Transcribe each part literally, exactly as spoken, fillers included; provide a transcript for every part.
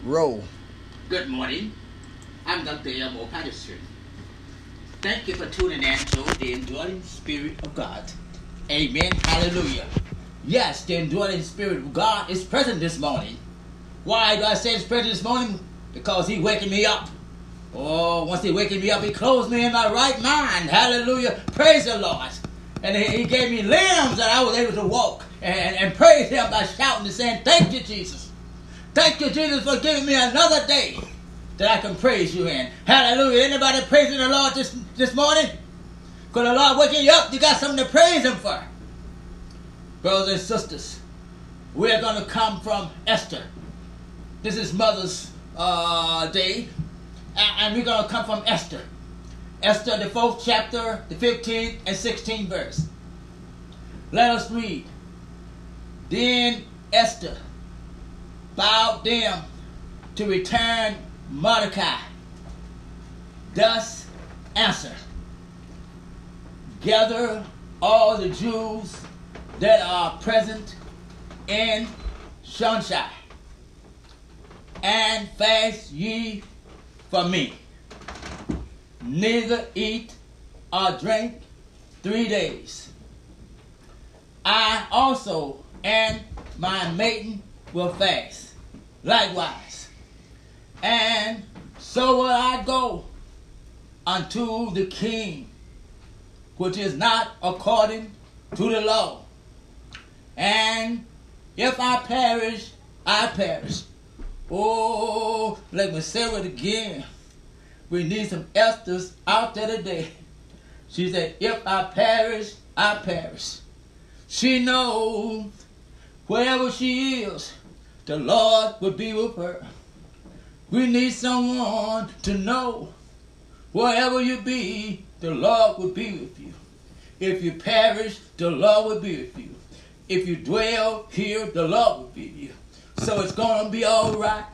Roll. Good morning. I'm Doctor Elmo Patterson. Thank you for tuning in to the Indwelling Spirit of God. Amen. Hallelujah. Yes, the Indwelling Spirit of God is present this morning. Why do I say it's present this morning? Because He waking me up. Oh, once He waking me up, He clothes me in my right mind. Hallelujah. Praise the Lord. And He, he gave me limbs that I was able to walk and, and praise Him by shouting and saying, thank you, Jesus. Thank you, Jesus, for giving me another day that I can praise you in. Hallelujah. Anybody praising the Lord this, this morning? Because the Lord waking you up, you got something to praise Him for. Brothers and sisters, we're going to come from Esther. This is Mother's uh, Day. And we're going to come from Esther. Esther, the fourth chapter, the fifteenth and sixteenth verse. Let us read. Then Esther bowed them to return Mordecai. Thus answer. Gather all the Jews that are present in Shushan, and fast ye for me. Neither eat or drink three days. I also and my maiden will fast likewise. And so will I go unto the king, which is not according to the law. And if I perish, I perish. Oh, let me say it again. We need some Esthers out there today. She said, if I perish, I perish. She knows wherever she is, the Lord will be with her. We need someone to know wherever you be, the Lord will be with you. If you perish, the Lord will be with you. If you dwell here, the Lord will be with you. So it's going to be all right.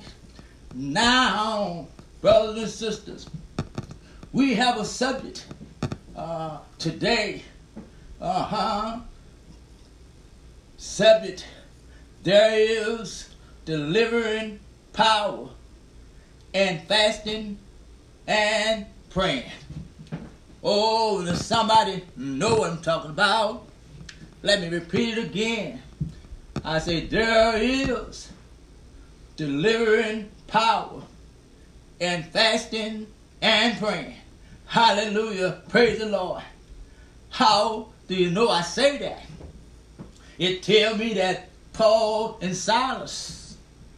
Now, brothers and sisters, we have a subject uh, today. Uh-huh. Subject. There is delivering power and fasting and praying. Oh, does somebody know what I'm talking about? Let me repeat it again. I say there is delivering power and fasting and praying. Hallelujah. Praise the Lord. How do you know I say that? It tells me that Paul and Silas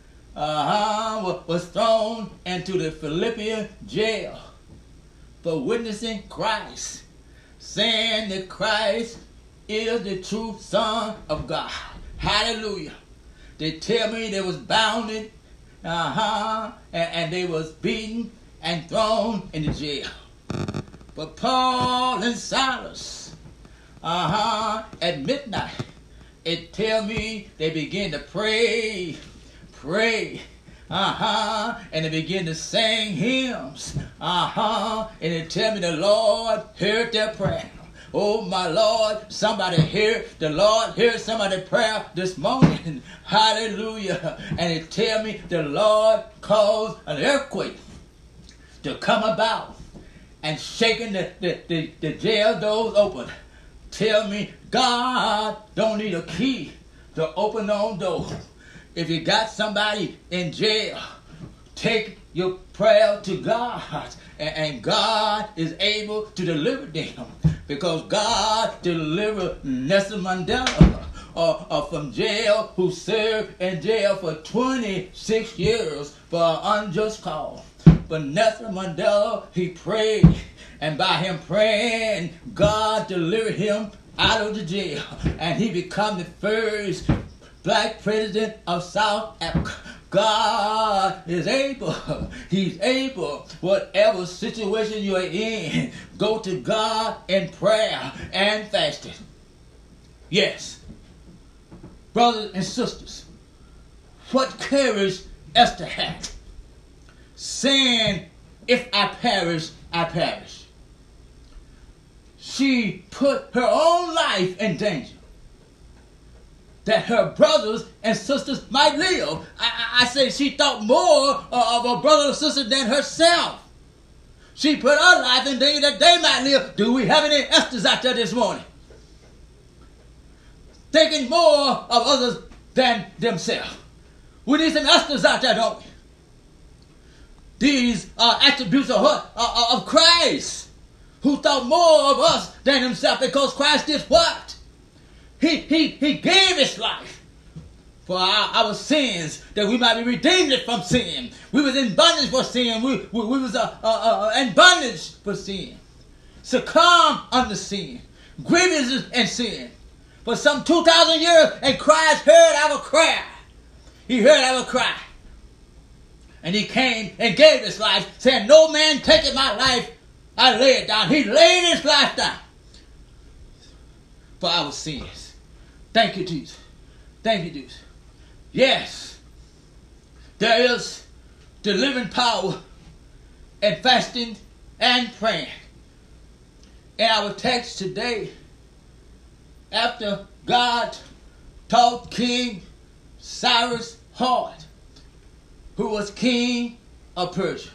uh-huh, was thrown into the Philippian jail for witnessing Christ, saying that Christ is the true Son of God. Hallelujah. They tell me they was bounded, uh-huh, and, and they was beaten and thrown in the jail. But Paul and Silas, uh-huh, at midnight, it tell me they begin to pray, pray, uh-huh, and they begin to sing hymns, uh-huh, and it tell me the Lord heard their prayer. Oh, my Lord, somebody hear the Lord hear somebody's prayer this morning. Hallelujah. And it tell me the Lord caused an earthquake to come about and shaking the, the, the, the jail doors open. Tell me God don't need a key to open the door. If you got somebody in jail, take your prayer to God, and, and God is able to deliver them. Because God delivered Nelson Mandela uh, uh, from jail, who served in jail for twenty-six years for an unjust cause. But Nelson Mandela, he prayed, and by him praying, God delivered him out of the jail, and he became the first black president of South Africa. God is able. He's able. Whatever situation you're in, go to God in prayer and fasting. Yes. Brothers and sisters, what courage Esther had, saying, if I perish, I perish. She put her own life in danger. that her brothers and sisters might live. I, I, I say she thought more of her brother and sister than herself. She put her life in danger that they might live. Do we have any Esthers out there this morning? Thinking more of others than themselves. We need some Esthers out there, don't we? These are attributes of, her, uh, of Christ, who thought more of us than himself, because Christ did what? He, he, he gave his life for our, our sins, that we might be redeemed from sin. We was in bondage for sin. We, we, we was uh, uh, uh, in bondage for sin. Succumb under sin. Grievous in sin. For some two thousand years, and Christ heard our cry. He heard our cry. And he came and gave his life, saying, no man taketh my life, I lay it down. He laid his life down for our sins. Thank you, Jesus. Thank you, Jesus. Yes, there is delivering power and fasting and praying. In our text today, after God taught King Cyrus heart, who was king of Persia.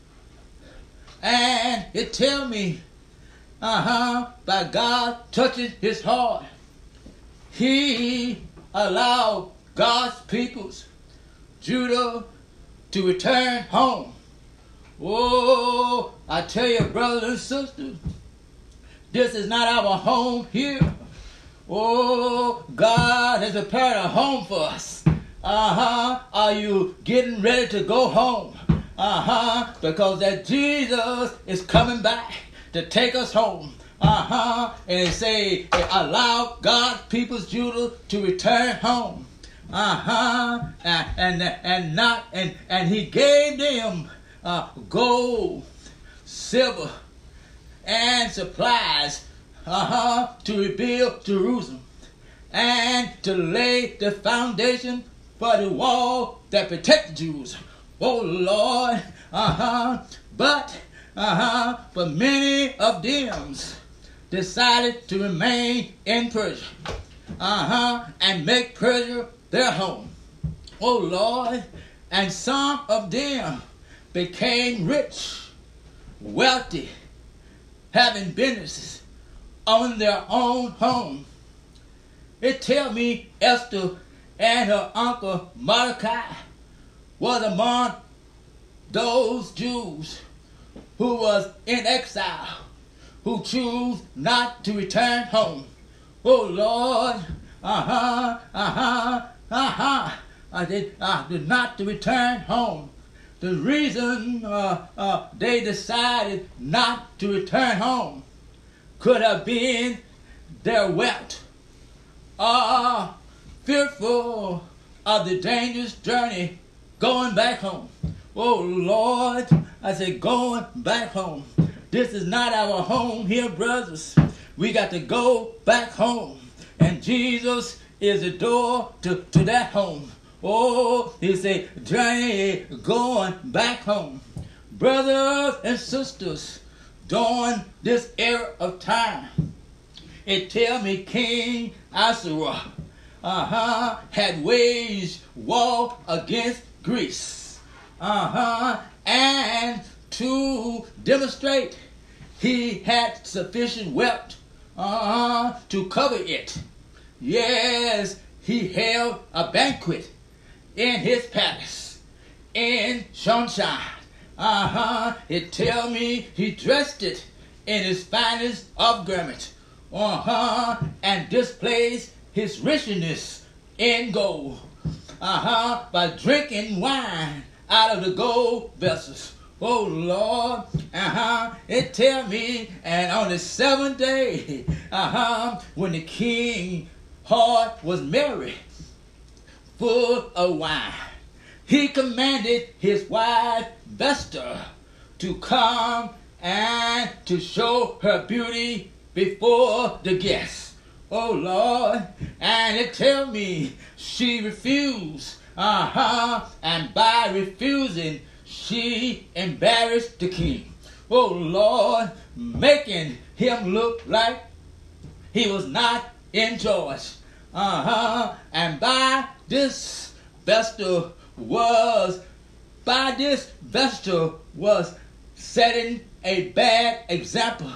And it tell me, uh-huh, by God touching his heart, he allowed God's peoples, Judah, to return home. Oh, I tell you, brothers and sisters, this is not our home here. Oh, God has prepared a home for us. Uh-huh. Are you getting ready to go home? Uh-huh. Because that Jesus is coming back to take us home. Uh-huh. And they say, allow God's people's Judah to return home. Uh-huh. And and, and not and, and he gave them uh, gold, silver, and supplies uh-huh, to rebuild Jerusalem and to lay the foundation for the wall that protected Jerusalem. Oh Lord, uh-huh. But uh-huh, but many of them decided to remain in Persia, uh-huh, and make Persia their home. Oh Lord, and some of them became rich, wealthy, having businesses on their own home. It tell me Esther and her uncle Mordecai was among those Jews who was in exile, who choose not to return home. Oh Lord, uh-huh, uh-huh, uh-huh, I did, uh, did not to return home. The reason uh, uh, they decided not to return home could have been their wealth, or fearful of the dangerous journey going back home. Oh Lord, I say going back home. This is not our home here, brothers. We got to go back home. And Jesus is the door to, to that home. Oh, he said, journey going back home. Brothers and sisters, during this era of time, it tell me King Ahasuerus uh-huh, had waged war against Greece. Uh-huh, and to demonstrate he had sufficient wealth uh-huh, to cover it. Yes, he held a banquet in his palace in Shushan. Uh-huh, it tell me he dressed it in his finest of garments. Uh-huh, and displays his richness in gold. Uh-huh, by drinking wine out of the gold vessels. Oh Lord, uh-huh, it tell me, and on the seventh day, uh-huh, when the king heart was merry, full of wine, he commanded his wife Vesta to come and to show her beauty before the guests. Oh Lord, and it tell me she refused, uh-huh, and by refusing, she embarrassed the king. Oh Lord, making him look like he was not in charge. Uh-huh. And by this vesture was, by this vesture was setting a bad example.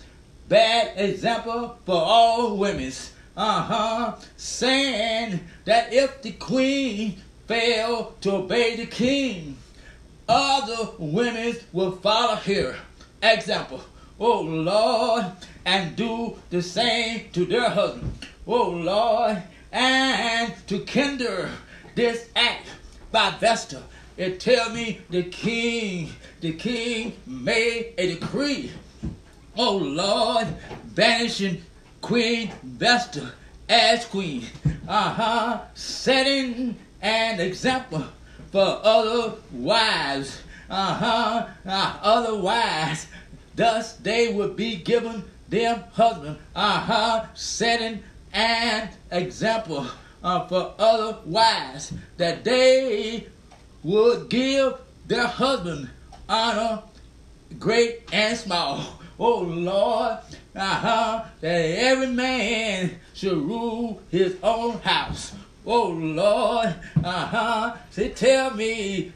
Bad example for all women. Uh-huh. Saying that if the queen failed to obey the king, other women will follow her example. Oh Lord, and do the same to their husband. Oh Lord, and to kindle this act by vesture. It tell me the king, the king made a decree. Oh Lord, banishing Queen Vesture as queen. Uh-huh. Setting an example for other wives. Uh-huh. Uh, other wives. Thus they would be given them husband. Uh-huh. Setting an example uh, for other wives, that they would give their husband honor, great and small. Oh Lord, uh-huh, that every man should rule his own house. Oh Lord, uh-huh, say tell me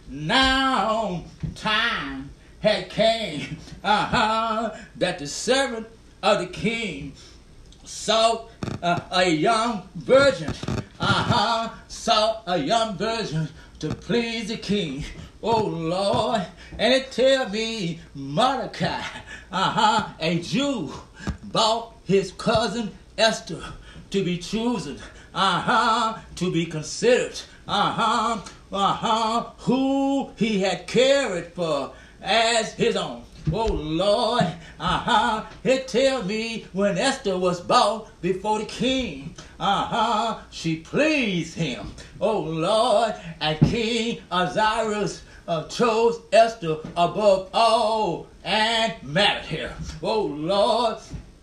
now time had came, uh-huh, that the servant of the king sought uh, a young virgin, uh-huh, sought a young virgin to please the king. Oh Lord, and it tell me Mordecai, uh-huh, a Jew, bought his cousin Esther to be chosen, uh-huh, to be considered, uh-huh, uh-huh, who he had cared for as his own. Oh Lord, uh-huh, it tell me when Esther was brought before the king, uh-huh, she pleased him. Oh Lord, and King Ahasuerus uh, chose Esther above all and married her. Oh Lord,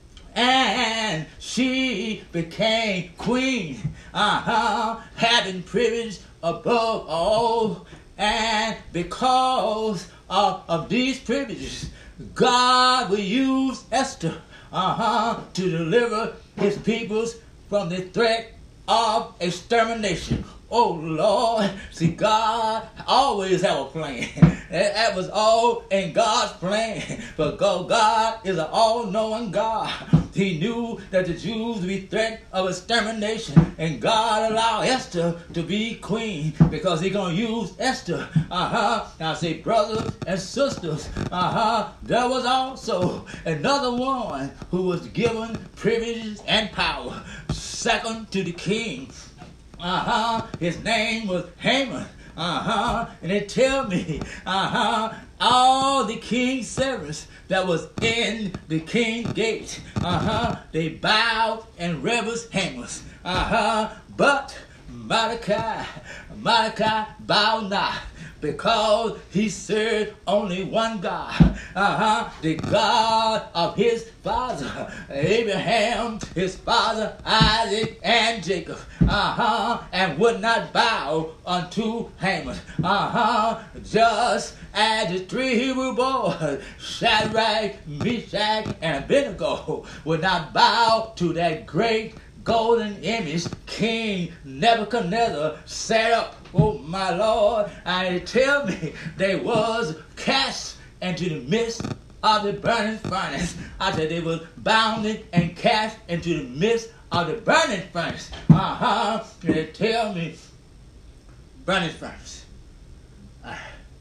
and she became queen, uh-huh, having privilege above all, and because of, of these privileges, God will use Esther, uh-huh, to deliver his peoples from the threat of extermination. Oh Lord, see, God always have a plan. That was all in God's plan. But God is an all-knowing God. He knew that the Jews would be threatened of extermination, and God allowed Esther to be queen because He's gonna use Esther. Uh-huh. Now say, brothers and sisters, uh-huh, there was also another one who was given privileges and power, second to the king. Uh-huh. His name was Haman. Uh-huh. And they tell me, uh-huh, all the king's servants that was in the king's gate, uh-huh, they bowed and reverenced Haman. Uh-huh. But Mordecai, Mordecai bowed not, because he served only one God, uh-huh, the God of his father Abraham, his father Isaac, and Jacob, uh-huh, and would not bow unto Haman, uh-huh, just as the three Hebrew boys, Shadrach, Meshach, and Abednego, would not bow to that great golden image King Nebuchadnezzar set up. Oh my Lord, and tell me they was cast into the midst of the burning furnace. I said they was bounded and cast into the midst of the burning furnace. Uh-huh. They tell me burning furnace. Uh,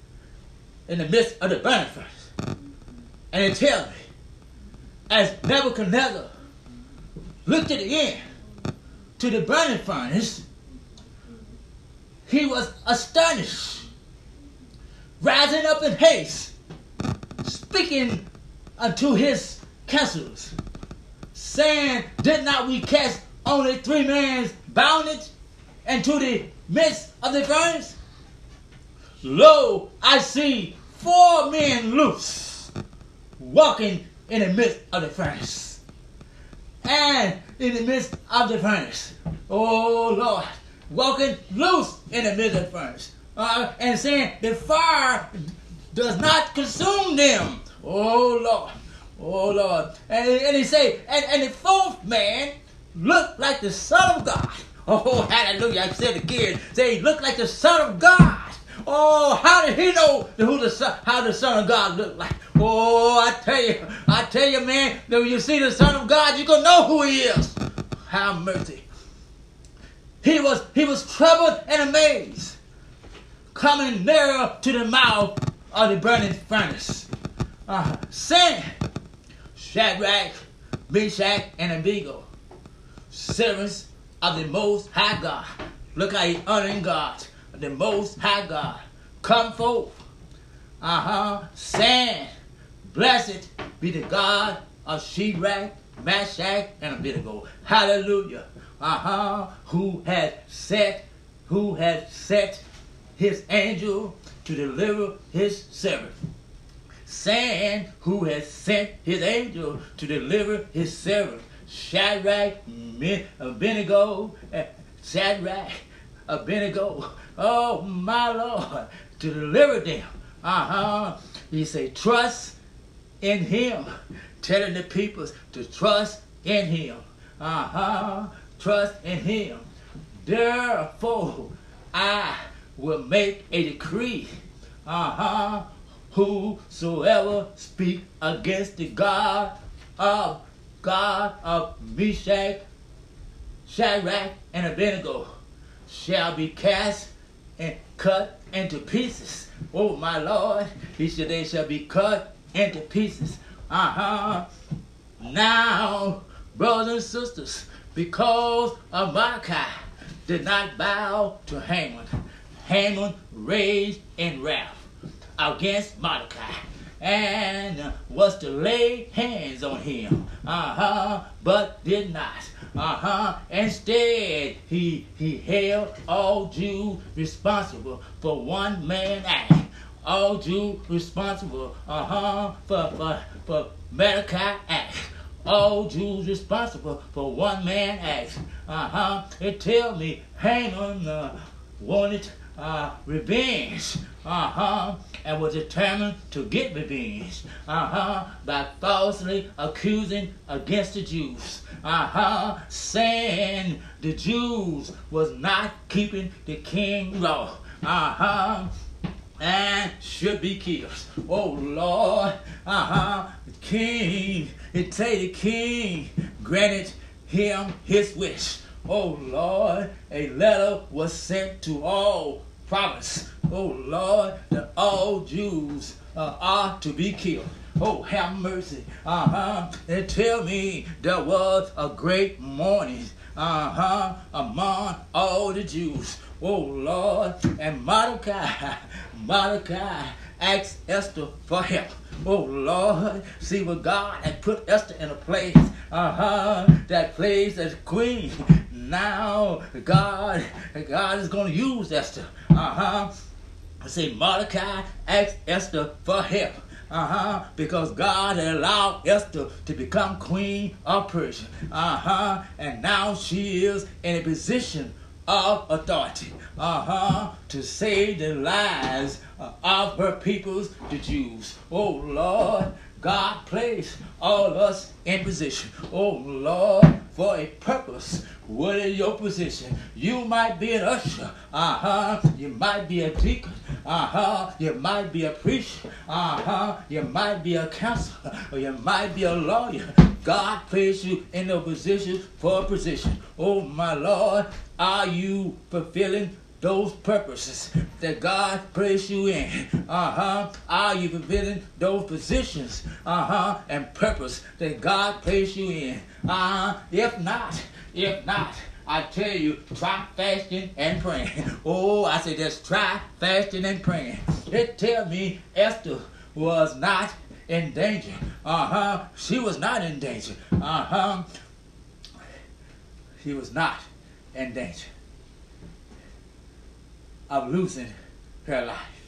in the midst of the burning furnace. And they tell me, as Nebuchadnezzar looked at the end to the burning furnace, he was astonished, rising up in haste, speaking unto his counselors, saying, did not we cast only three men bounded into the midst of the furnace? Lo, I see four men loose, walking in the midst of the furnace. And in the midst of the furnace, oh Lord, walking loose in the midst of the furnace, uh, and saying the fire does not consume them. Oh Lord, oh Lord. And, and he say, and, and the fourth man looked like the Son of God. Oh, hallelujah. I said it again. Say he looked like the Son of God. Oh, how did he know who the son, how the Son of God looked like? Oh, I tell you, I tell you, man, that when you see the Son of God, you're going to know who he is. Have mercy. He was, he was troubled and amazed, coming nearer to the mouth of the burning furnace, uh, saying, Shadrach, Meshach, and Abednego, servants of the Most High God. Look how he's honoring God, the Most High God. Come forth, uh-huh, saying, blessed be the God of Shadrach, Meshach, and Abednego. Hallelujah. Uh-huh. Who has set, who has set his angel to deliver his servant. Saying, who has sent his angel to deliver his servant. Shadrach, Abednego, Shadrach, Abednego. Oh, my Lord, to deliver them. Uh-huh. He said, trust in him. Telling the people to trust in him. Uh-huh. Trust in him. Therefore, I will make a decree. Uh-huh. Whosoever speak against the God of God of Meshach, Shadrach, and Abednego shall be cast and cut into pieces. Oh, my Lord. He said they shall be cut into pieces. Uh-huh. Now, brothers and sisters, because of Mordecai did not bow to Haman, Haman raged in wrath against Mordecai and was to lay hands on him, uh-huh, but did not. Uh-huh. Instead, he, he held all Jews responsible for one man act. All Jews responsible, uh-huh, for, for, for Mordecai act. All Jews responsible for one man act. Uh-huh. It tell me Haman uh, wanted uh, revenge. Uh-huh. And was determined to get revenge. Uh-huh. By falsely accusing against the Jews. Uh-huh. Saying the Jews was not keeping the king law. Uh-huh. And should be killed. Oh, Lord. Uh-huh. The king, it say the king granted him his wish. Oh, Lord. A letter was sent to all prophets. Oh, Lord, that all Jews uh, are to be killed. Oh, have mercy. Uh-huh. They tell me there was a great mourning, uh-huh, among all the Jews. Oh, Lord. And Mordecai, Mordecai asked Esther for help. Oh, Lord. See what God had put Esther in a place, uh-huh, that place as queen. Now, God, God is going to use Esther. Uh-huh. I say Mordecai asked Esther for help. Uh-huh. Because God had allowed Esther to become queen of Persia. Uh-huh. And now she is in a position of authority. Uh-huh. To save the lives of her peoples, the Jews. Oh, Lord. God placed all of us in position. Oh, Lord, for a purpose. What is your position? You might be an usher. Uh-huh. You might be a deacon. Uh-huh. You might be a preacher. Uh-huh. You might be a counselor. Or you might be a lawyer. God placed you in a position for a position. Oh, my Lord, are you fulfilling those purposes that God placed you in? Uh-huh. Are you fulfilling those positions, uh-huh, and purpose that God placed you in? Uh-huh. If not, if not, I tell you, try fasting and praying. Oh, I say just try fasting and praying. It tell me Esther was not in danger. Uh-huh. She was not in danger. Uh-huh. She was not in danger of losing her life.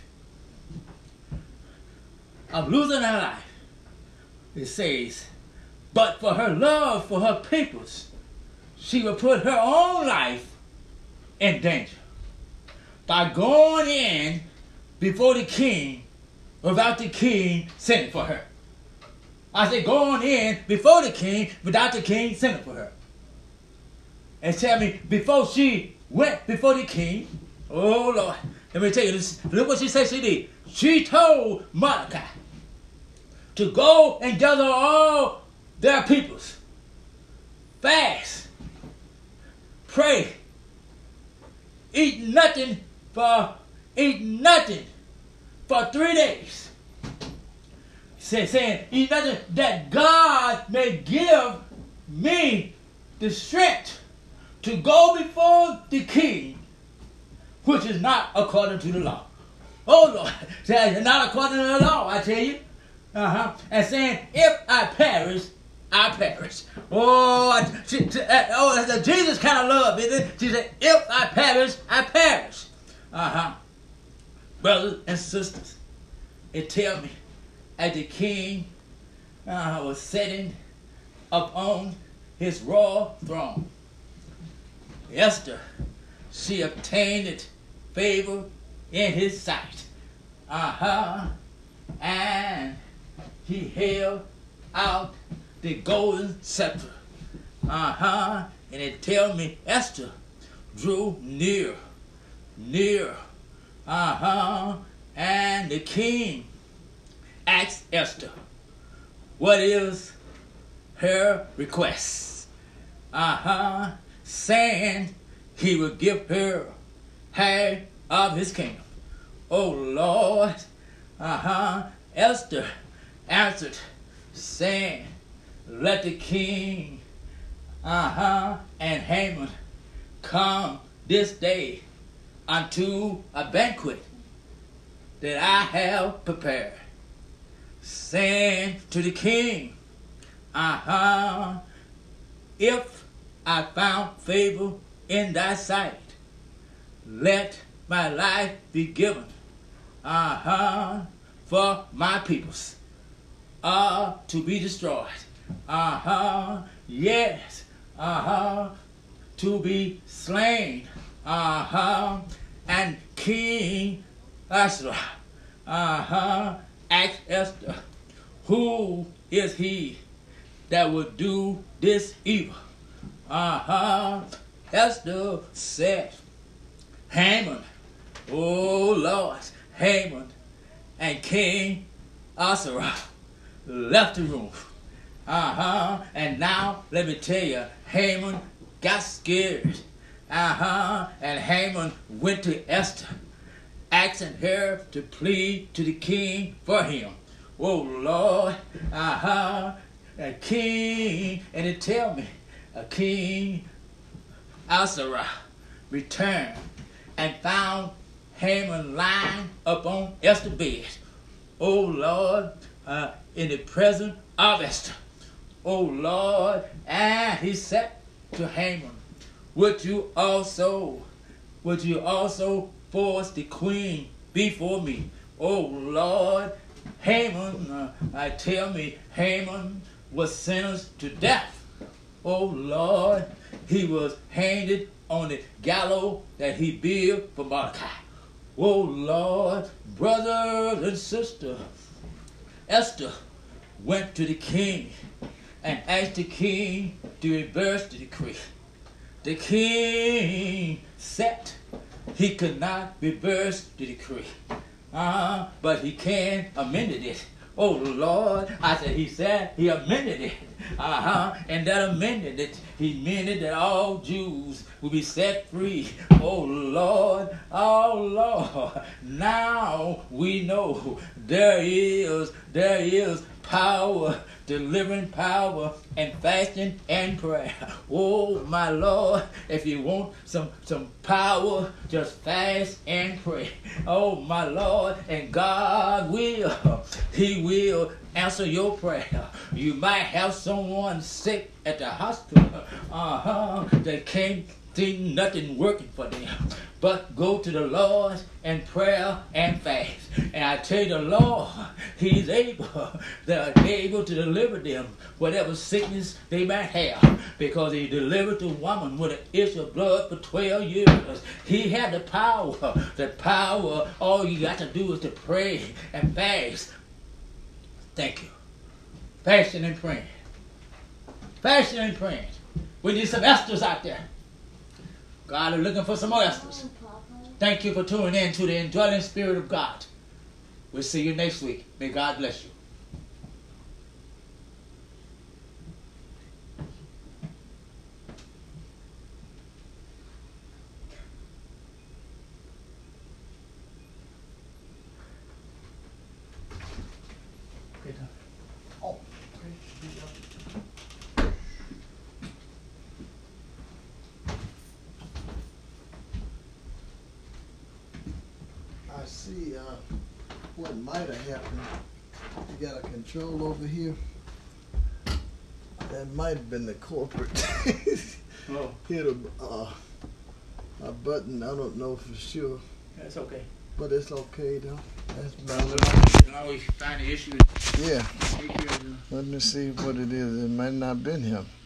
Of losing her life. It says, but for her love for her peoples, she will put her own life in danger by going in before the king without the king sending for her. I said going in before the king without the king sending for her. and tell me, before she went before the king, oh Lord, let me tell you this. Look what she said she did. She told Mordecai to go and gather all their peoples, fast, pray, eat nothing for eat nothing for three days. Say, saying, eat nothing that God may give me the strength to go before the king, which is not according to the law. Oh Lord, says not according to the law, I tell you. Uh-huh. And saying, if I perish, I perish. Oh, she, she, uh, oh, that's a Jesus kind of love, isn't it? She said, if I perish, I perish. Uh-huh. Brothers and sisters, it tells me as the king uh, was sitting upon his royal throne, Esther, she obtained favor in his sight. Uh-huh. And he held out the golden scepter. Uh-huh. And it tells me Esther drew near, near. Uh-huh. And the king asked Esther, what is her request? Uh-huh. Saying he would give her half of his kingdom. Oh Lord. Uh-huh. Esther answered, saying, let the king uh-huh, and Haman come this day unto a banquet that I have prepared, saying to the king, uh-huh, if I found favor in thy sight, let my life be given, uh-huh, for my peoples are uh, to be destroyed. Uh-huh, yes, uh-huh, to be slain. Uh-huh, and King Ahasuerus, uh-huh, asked Esther, who is he that would do this evil? Uh-huh, Esther said, Haman. Oh Lord, Haman. And King Ahasuerus left the room. Uh-huh. And now, let me tell you, Haman got scared. Uh-huh. And Haman went to Esther, asking her to plead to the king for him. Oh Lord. Uh-huh. A king, and it tell me, a King Ahasuerus returned and found Haman lying upon Esther's bed. Oh Lord, uh, in the presence of Esther. Oh Lord, and he said to Haman, would you also, would you also force the queen before me? Oh Lord, Haman, uh, I tell me, Haman was sentenced to death. Oh Lord, he was hanged on the gallows that he built for Mordecai. Oh Lord, brothers and sisters, Esther went to the king and asked the king to reverse the decree. The king said he could not reverse the decree, uh, but he can amend it. Oh Lord, I said, he said he amended it. Uh-huh. And that amended it. He amended that all Jews will be set free. Oh Lord, oh Lord. Now we know there is, there is power, delivering power, and fasting and prayer. Oh my Lord, if you want some, some power, just fast and pray. Oh my Lord, and God will, He will answer your prayer. You might have someone sick at the hospital. Uh-huh. They can't see nothing working for them. But go to the Lord in prayer and fast. And I tell you, the Lord, He's able, they're able to deliver them, whatever sickness they might have. Because He delivered the woman with an issue of blood for twelve years. He had the power. The power, all you got to do is to pray and fast. Thank you. Fasting and praying. Fasting and praying. We need some Esthers out there. God is looking for some oysters. Thank you for tuning in to the indwelling Spirit of God. We'll see you next week. May God bless you. Oh. I see uh, what might have happened. You got a control over here. That might have been the culprit. Oh. Hit a, uh, a button. I don't know for sure. That's okay. But it's okay though. That's about You it. can always find the issue. Yeah. Take care of the- Let me see what it is. It might not have been him.